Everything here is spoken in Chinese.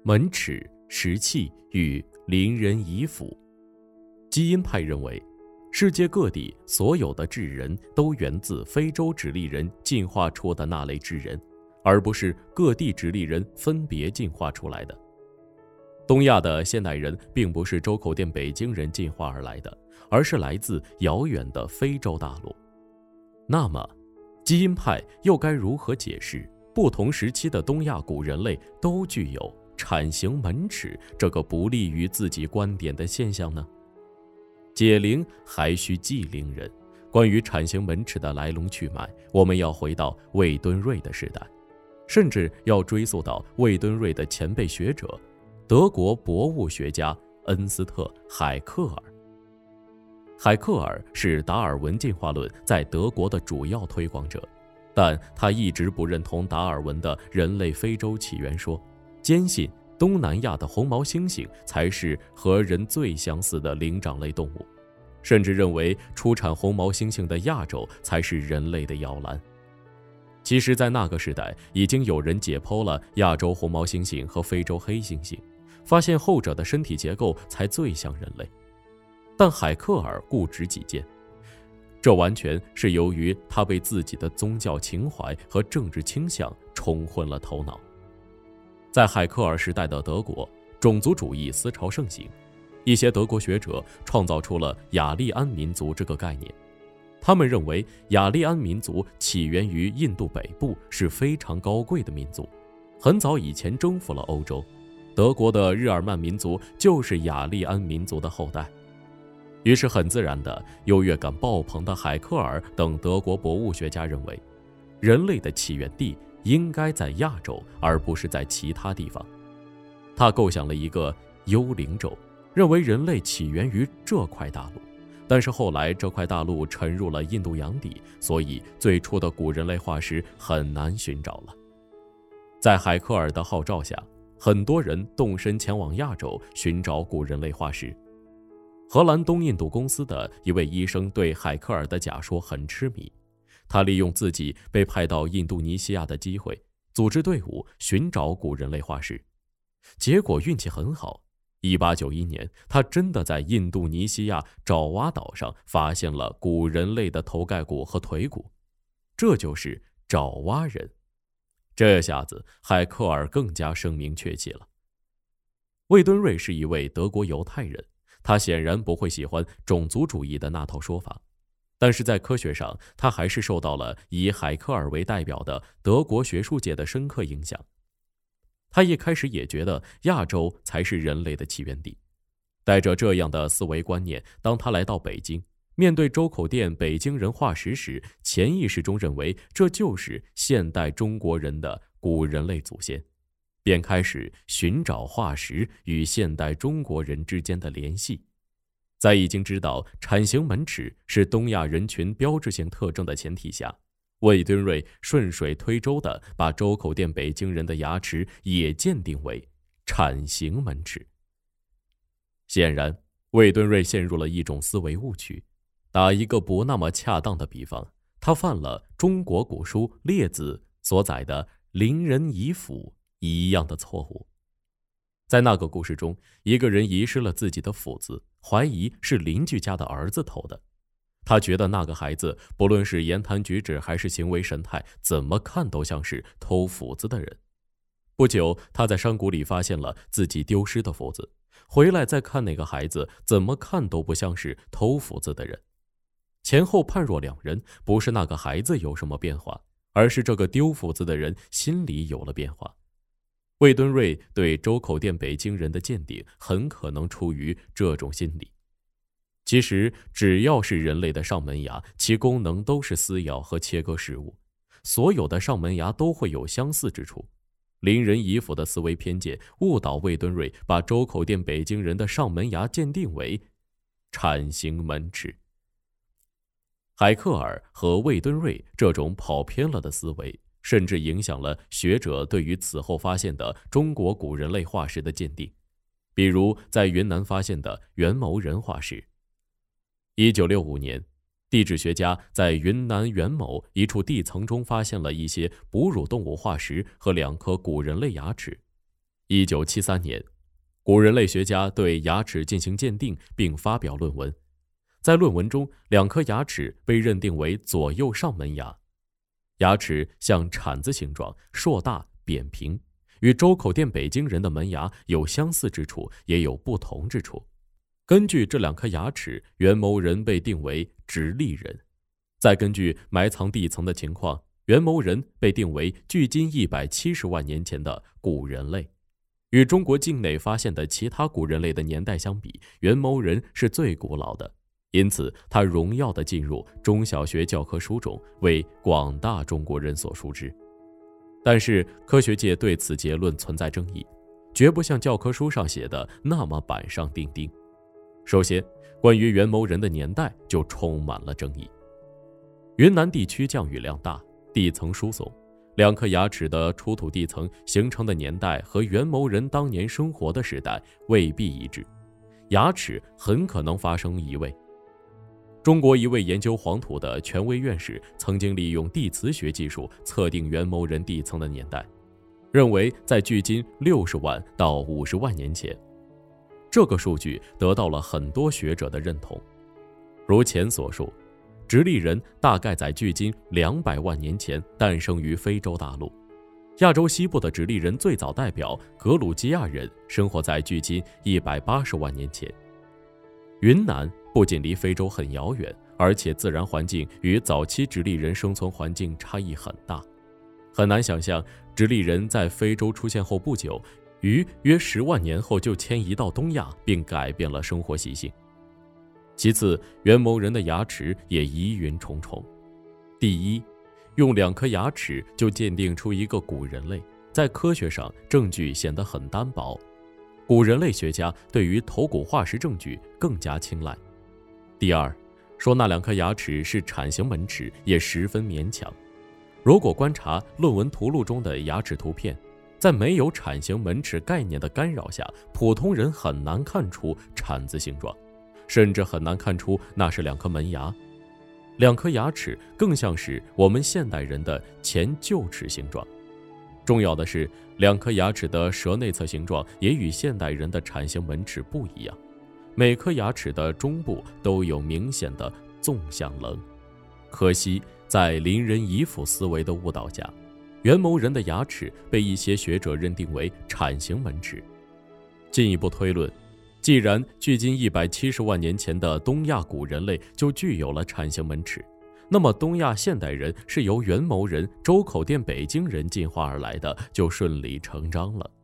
门齿、石器与邻人遗腹。基因派认为，世界各地所有的智人都源自非洲直立人进化出的那类智人，而不是各地直立人分别进化出来的。东亚的现代人并不是周口店北京人进化而来的，而是来自遥远的非洲大陆。那么，基因派又该如何解释不同时期的东亚古人类都具有铲形门齿这个不利于自己观点的现象呢？解铃还须系铃人。关于铲形门齿的来龙去脉，我们要回到魏敦瑞的时代，甚至要追溯到魏敦瑞的前辈学者，德国博物学家恩斯特·海克尔。海克尔是达尔文进化论在德国的主要推广者，但他一直不认同达尔文的人类非洲起源说，坚信东南亚的红毛猩猩才是和人最相似的灵长类动物，甚至认为出产红毛猩猩的亚洲才是人类的摇篮。其实在那个时代，已经有人解剖了亚洲红毛猩猩和非洲黑猩猩，发现后者的身体结构才最像人类。但海克尔固执己见，这完全是由于他被自己的宗教情怀和政治倾向冲昏了头脑。在海克尔时代的德国，种族主义思潮盛行，一些德国学者创造出了雅利安民族这个概念。他们认为雅利安民族起源于印度北部，是非常高贵的民族，很早以前征服了欧洲。德国的日耳曼民族就是雅利安民族的后代。于是很自然的，优越感爆棚的海克尔等德国博物学家认为，人类的起源地应该在亚洲，而不是在其他地方。他构想了一个幽灵洲，认为人类起源于这块大陆，但是后来这块大陆沉入了印度洋底，所以最初的古人类化石很难寻找了。在海克尔的号召下，很多人动身前往亚洲寻找古人类化石。荷兰东印度公司的一位医生对海克尔的假说很痴迷，他利用自己被派到印度尼西亚的机会，组织队伍寻找古人类化石。结果运气很好，1891年，他真的在印度尼西亚爪哇岛上发现了古人类的头盖骨和腿骨，这就是爪哇人。这下子海克尔更加声名鹊起了。魏敦瑞是一位德国犹太人，他显然不会喜欢种族主义的那套说法，但是在科学上，他还是受到了以海克尔为代表的德国学术界的深刻影响。他一开始也觉得亚洲才是人类的起源地。带着这样的思维观念，当他来到北京，面对周口店北京人化石时，潜意识中认为这就是现代中国人的古人类祖先，便开始寻找化石与现代中国人之间的联系。在已经知道铲形门齿是东亚人群标志性特征的前提下，魏敦瑞顺水推舟地把周口店北京人的牙齿也鉴定为铲形门齿。显然，魏敦瑞陷入了一种思维误区。打一个不那么恰当的比方，他犯了中国古书《列子》所载的邻人遗腹一样的错误。在那个故事中，一个人遗失了自己的斧子，怀疑是邻居家的儿子偷的。他觉得那个孩子不论是言谈举止还是行为神态，怎么看都像是偷斧子的人。不久，他在山谷里发现了自己丢失的斧子，回来再看那个孩子，怎么看都不像是偷斧子的人。前后判若两人，不是那个孩子有什么变化，而是这个丢斧子的人心里有了变化。魏敦瑞对周口店北京人的鉴定很可能出于这种心理。其实只要是人类的上门牙，其功能都是撕咬和切割食物，所有的上门牙都会有相似之处。邻人遗腹的思维偏见误导魏敦瑞，把周口店北京人的上门牙鉴定为铲形门齿。海克尔和魏敦瑞这种跑偏了的思维，甚至影响了学者对于此后发现的中国古人类化石的鉴定，比如在云南发现的元谋人化石。1965年，地质学家在云南元谋一处地层中发现了一些哺乳动物化石和2颗古人类牙齿。 1973年，古人类学家对牙齿进行鉴定并发表论文。在论文中，2颗牙齿被认定为左右上门牙。牙齿像铲子形状，硕大扁平，与周口店北京人的门牙有相似之处，也有不同之处。根据这2颗牙齿，袁某人被定为直隶人。再根据埋藏地层的情况，袁某人被定为距今170万年前的古人类。与中国境内发现的其他古人类的年代相比，袁某人是最古老的，因此他荣耀地进入中小学教科书中，为广大中国人所熟知。但是科学界对此结论存在争议，绝不像教科书上写的那么板上钉钉。首先，关于袁某人的年代就充满了争议。云南地区降雨量大，地层疏松，2颗牙齿的出土地层形成的年代和袁某人当年生活的时代未必一致，牙齿很可能发生移位。中国一位研究黄土的权威院士曾经利用地磁学技术测定袁某人地层的年代，认为在距今60万到50万年前。这个数据得到了很多学者的认同。如前所述，直隶人大概在距今200万年前诞生于非洲大陆。亚洲西部的直隶人最早代表格鲁吉亚人生活在距今180万年前。云南不仅离非洲很遥远，而且自然环境与早期直隶人生存环境差异很大，很难想象直隶人在非洲出现后不久，于约10万年后就迁移到东亚，并改变了生活习性。其次，袁某人的牙齿也疑云重重。第一，用2颗牙齿就鉴定出一个古人类，在科学上证据显得很单薄。古人类学家对于头骨化石证据更加青睐。第二，说那2颗牙齿是铲形门齿也十分勉强。如果观察论文图录中的牙齿图片，在没有铲形门齿概念的干扰下，普通人很难看出铲子形状，甚至很难看出那是2颗门牙。2颗牙齿更像是我们现代人的前臼齿形状。重要的是，2颗牙齿的舌内侧形状也与现代人的铲形门齿不一样，每颗牙齿的中部都有明显的纵向棱。可惜在邻人遗腹思维的误导下，袁某人的牙齿被一些学者认定为铲形门齿。进一步推论，既然距今170万年前的东亚古人类就具有了铲形门齿，那么东亚现代人是由袁某人、周口店北京人进化而来的，就顺理成章了。